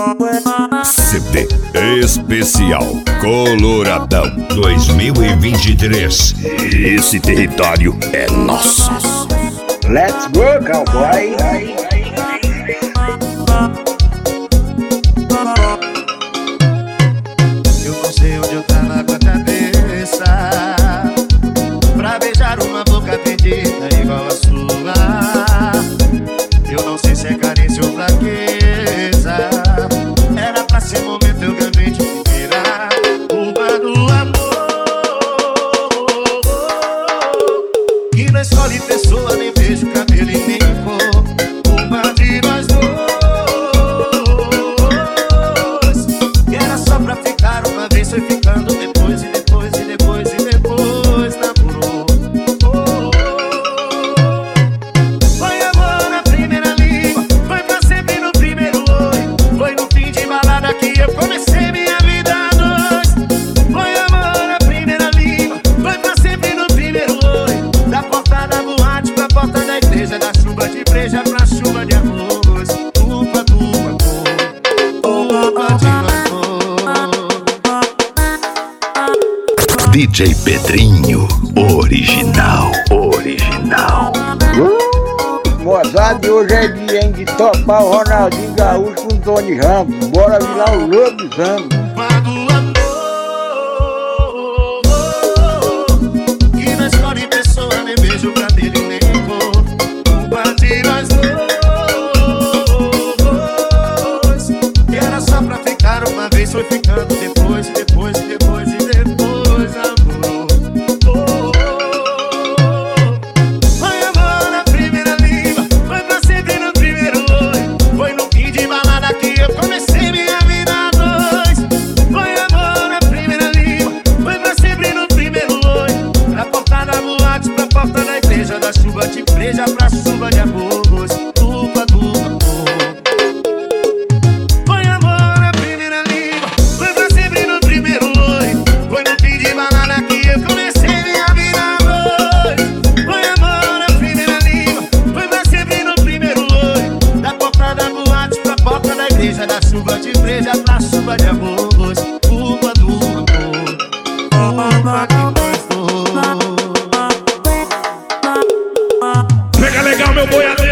CD especial Coloradão 2023. Esse território é nosso. Let's go, cowboy. Eu não sei onde eu tava com a cabeça pra beijar uma boca perdida igual a sua. Eu não sei se é carência ou fraqueza. Era pra ser momento, eu ganhei de primeira. Culpa do amor que não escolhe pessoa, nem beijo, cabelo e nem cor. Culpa de nós dois, que era só pra ficar uma vez, foi ficando depois e depois e depois e depois namorou. Foi amor na primeira língua, foi pra sempre no primeiro oi. Foi no fim de balada que eu comecei minha vida a dois. Foi amor na primeira língua, foi pra sempre no primeiro oi. Da porta da boate pra porta da igreja, da chuva de breja pra chuva de arroz. Culpa do amor, culpa de amor. DJ Pedrinho, original. Moçada, hoje é dia de topar o Ronaldinho Gaúcho com o Tony Ramos. Bora virar o lobisomem. Culpa do amor que não escolhe pessoa, nem beijo, cabelo e nem cor. Culpa de nós dois, que era só pra ficar uma vez, foi ficando depois e depois e depois e depois namorou. Foi amor na primeira língua, foi pra sempre no primeiro oi. Foi no fim de balada que eu comecei minha vida a dois. Foi amor na primeira língua, foi pra sempre no primeiro oi. Da porta da boate pra porta da igreja, da chuva de breja pra chuva de arroz. Culpa do amor. Foi amor na primeira língua, foi pra sempre no primeiro oi. Foi no fim de balada que eu comecei minha vida a dois. Foi amor na primeira língua, foi pra sempre no primeiro oi. Da porta da boate pra porta da igreja, da chuva de breja pra chuva de arroz. Culpa do amor, culpa de nós dois. Pega legal, meu boiadeiro.